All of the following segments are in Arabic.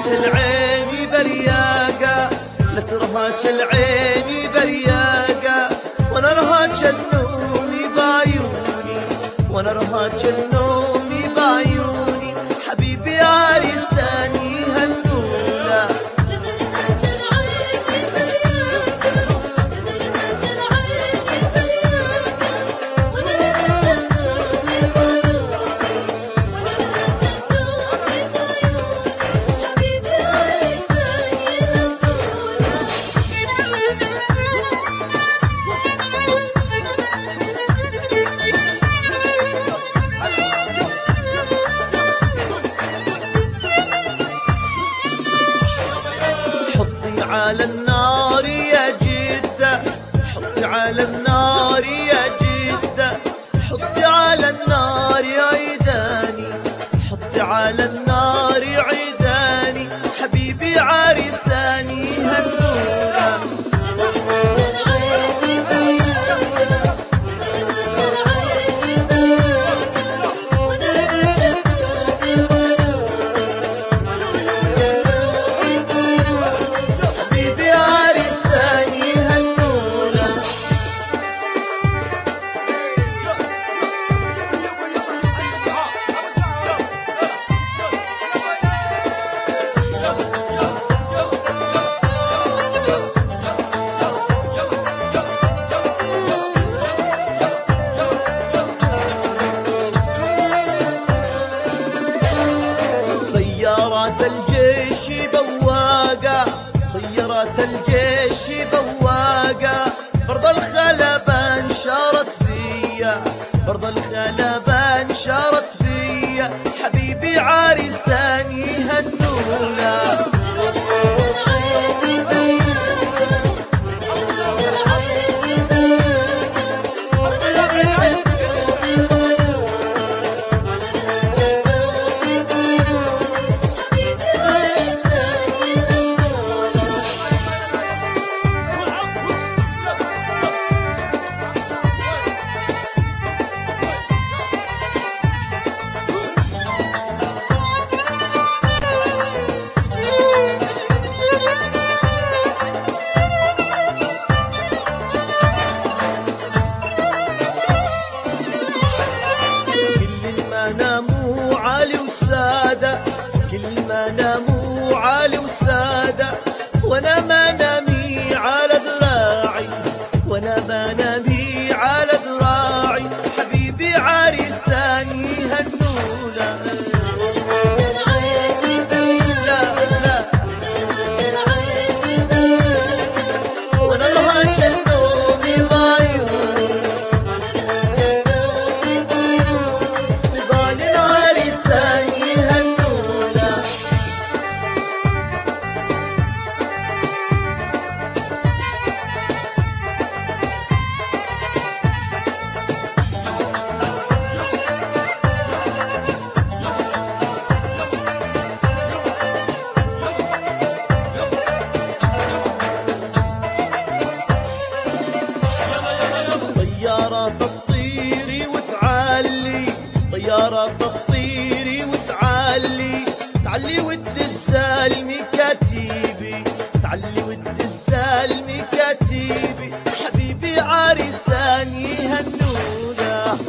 العين برياقة، لا ترهاج العين برياقة، وانا رهاج النوم بعيوني، وانا رهاج النوم بعيوني، حبيبي عريساني هالنولا. على النار يا جدة، حطي على النار يا جدة، حطي على النار عيداني، حطي على النار عيداني، حبيبي عريساني هالنولا. سيارات الجيش بواقة، سيارات الجيش بواقة، برض الخلبان شارت فيا، برض الخلبان شارت فيا، حبيبي عريساني هالنولا. ناموا عالي وسادة، كل ما ناموا عالي وسادة، وانا ما نامي على ذراعي، وانا ما نامي على ذراعي، حبيبي عريساني هالنولا. وانا رهاج النوم بعيوني، طيارات تطيري وتعلي، طيارات تطيري وتعلي، تعلي وتنزل مكاتيبي، تعلي وتنزل مكاتيبي، حبيبي عريساني هالنولا.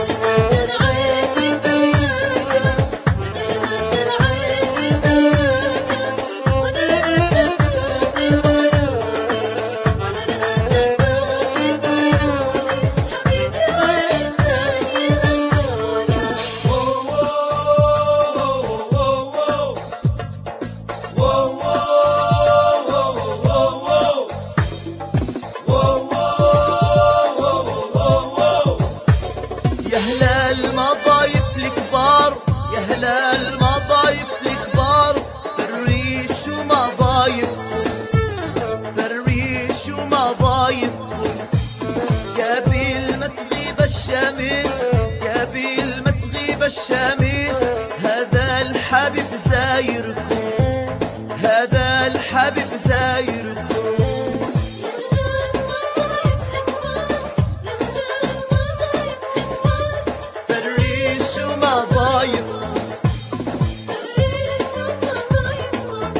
يا هلا المضايف الكبار، يا هلا المضايف الكبار، فريش ومضايفكم، فريش ومضايفكم، قبل ما تغيب الشمس، قبل ما تغيب الشمس، هذا الحبيب زايركم، هذا الحبيب زايركم. فريش ومضايفكم، فريش ومضايفكم،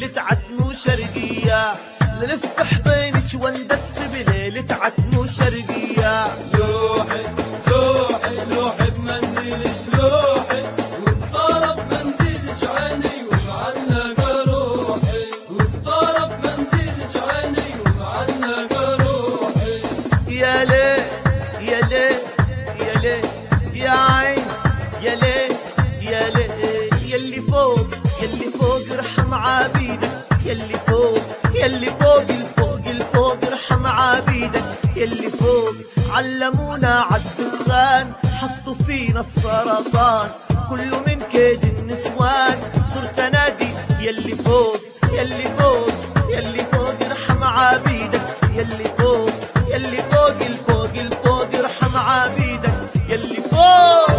عتمو شرقية للف حضينك واندس بليلة عتمو شرقية. لوحي لوحي لوحي بمنديلك لوحي وبطرف منديلك عيني ومعلق روحي وبطرف منديلك عيني ومعلق روحي. يا ليه يا ليه يا ليه يا عين يا ليه يا ليه يلي فوق يلي فوق ارحم عبيدك يلي فوق يلي فوق الفوق الفوق ارحم عبيدك يلي فوق. علمونا عالدخان حطوا فينا السرطان كله من كيد النسوان صرت انادي يلي فوق يلي فوق يلي فوق ارحم عبيدك يلي فوق يلي فوق الفوق الفوق ارحم عبيدك يلي فوق.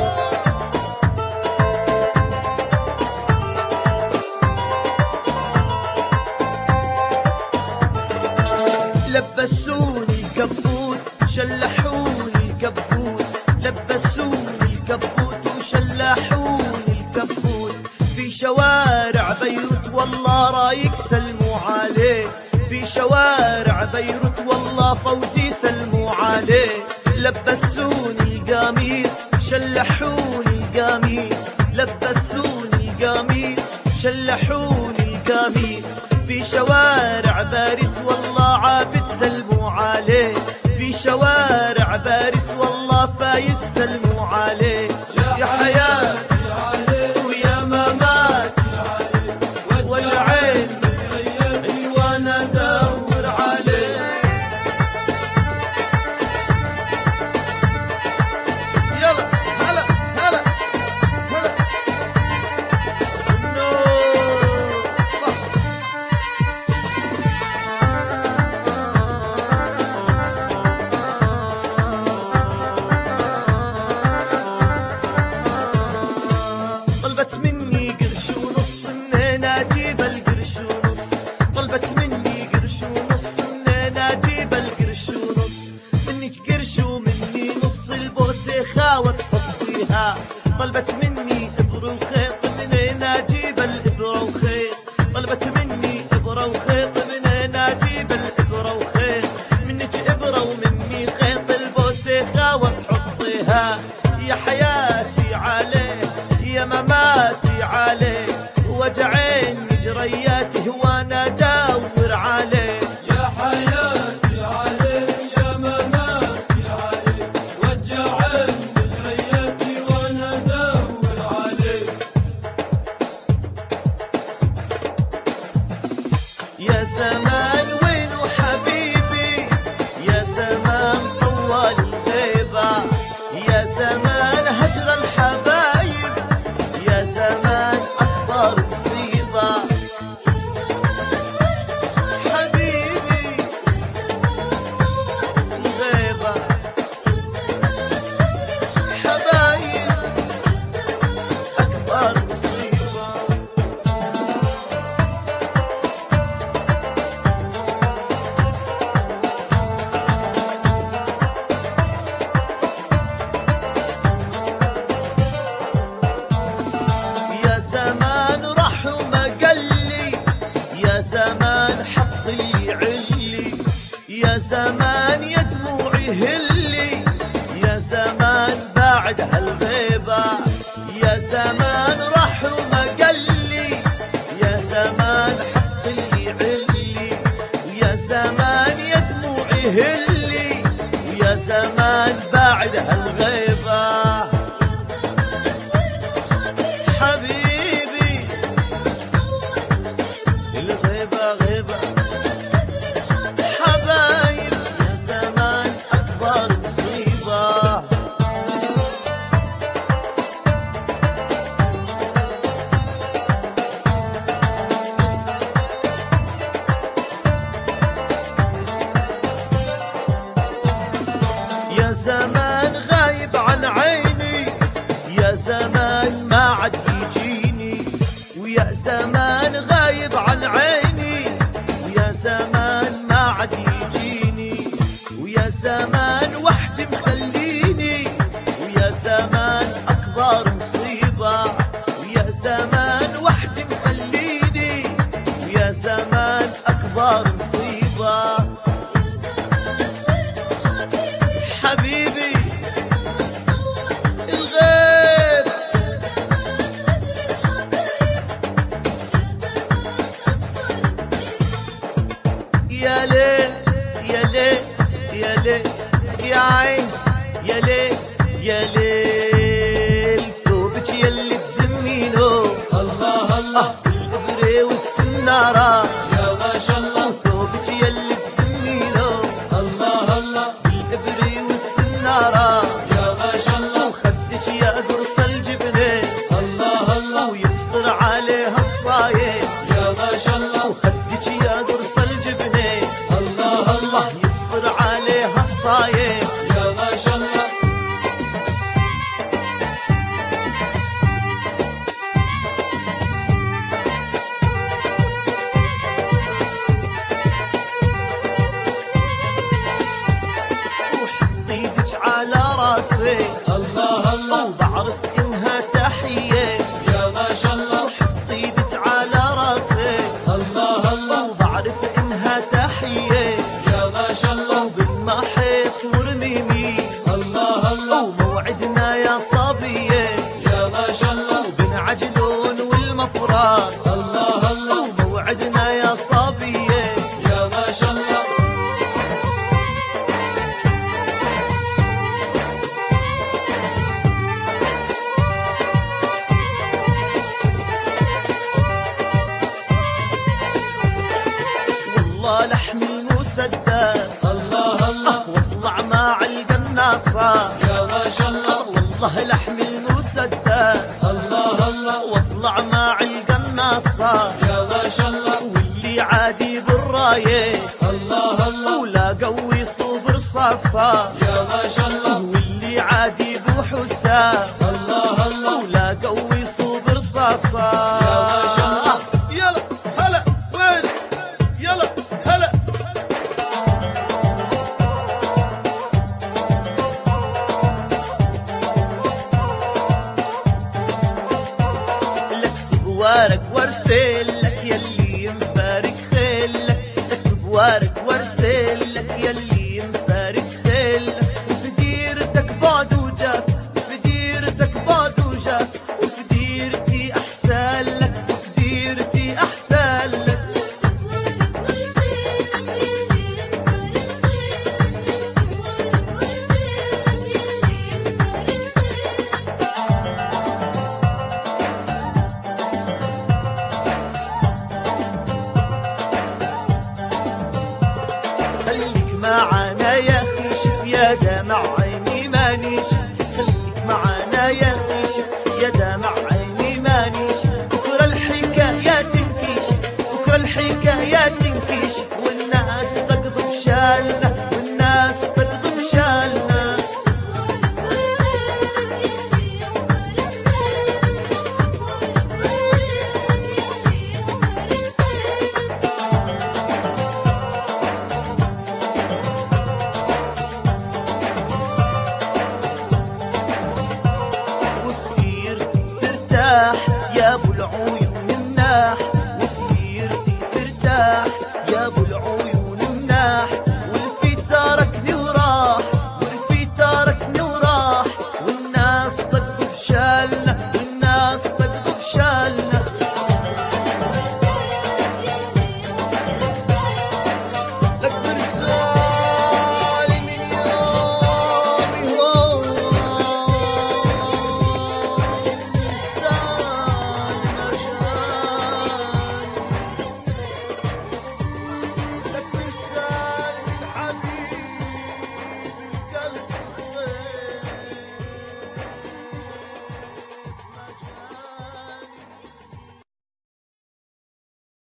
لبسوني الكبوت شلحوني الكبوت لبسوني الكبوت وشلحوني الكبوت. في شوارع بيروت والله رايك سلموا عليه في شوارع بيروت والله فوزي سلموا عليه. لبسوني القميص شلحوني القميص لبسوني القميص شلحوني القميص. في شوارع باريس والله عابد سلموا عليه في شوارع باريس والله فايز سلموا عليه. يا حياتي ويا مماتي وجعين ايوه انا ادور عليه. يلا هلا هلا هلا طلبت مني قرش ونص منين اجيب القرش ونص طلبت مني قرش ونص منين اجيب القرش ونص. منك قرش ومني نص البوسه خاوة تحطيها. طلبت مني ابره وخيط منين اجيب الابره وخيط طلبت مني ابره وخيط منين اجيب الابره وخيط. منك ابره ومني خيط البوسه خاوة تحطيها. يا حياتي عليه يا مماتي عليه وجعين جرياتي وانا ادور عليه. يا حياتي عليه يا مماتي عليه وجعين جرياتي وانا ادور عليه. يا زمان وينو حبيبي يا زمان طوال الغيبة يا زمان هجر الحبايب يا زمان أكبر مصيبة. حبيبي الغيبة حبايب أكبر مصيبة. يا زمان راح وما قلي يا زمان حط لي علي يا زمان يا دموعي هلي يا زمان بعد هالغيبة يا زمان راح وما قلي يا زمان حط لي علي يا زمان يا دموعي هلي يا زمان بعد هالغيبة. حبيبي الغيبة غيبة حبايب يا زمان أكبر مصيبة. يا زمان غايب يا ليل يا ليل يا ليل يا عين يا ليل يا ليل ثوبك يلي تزمينه الله الله الإبرة والسنارة يا ما شاء الله ثوبك يلي تزمينه الله الله الإبرة والسنارة يا ما شاء الله وخدك يا قرص الجبنة الله الله ويفطر عليها الصايم يا ما شاء الله وخدك يا قرص الجبنة الله الله يفطر عليها الصايم يا ما شاء الله وحط ايدك على راسي الله الله وبعرف انها تحية يا ما شاء الله وحط ايدك على راسي الله الله وبعرف انها تحية يا ما شاء الله وبالمحيص ورميمي الله الله وموعدنا يا صبية يا ما شاء الله وبن عجلون والمفرار الله الله وموعدنا يا صبية يا ما شاء الله والله لحمي المسدس الله الله واطلع مع القناصة يا ما شاء الله والله لحمي المسدس الله الله واطلع مع القناصة يا ما شاء الله واللي عادي بالراية الله الله ولا قوي صوب رصاصة يا ما شاء الله واللي عادي بحسام الله الله ولا قوي صوب رصاصة يا ما شاء الله يلا هلا وين يلا هلا لك تبوارك وارسل لك يلي مبارك خيلك لك تبوارك وارسل لك يلي مبارك خيلك وفي ديرتك بعد وجاك وفي ديرتك بعد وجاك وفي ديرتي احسن لك وفي ديرتي احسن لك خليك معانا يا اخي شوف يا دمع عيني مانيش خليك معانا يا اخي شوف يا دمع عيني مانيش بكره الحكاية تنكيش بكره الحكاية تنكيش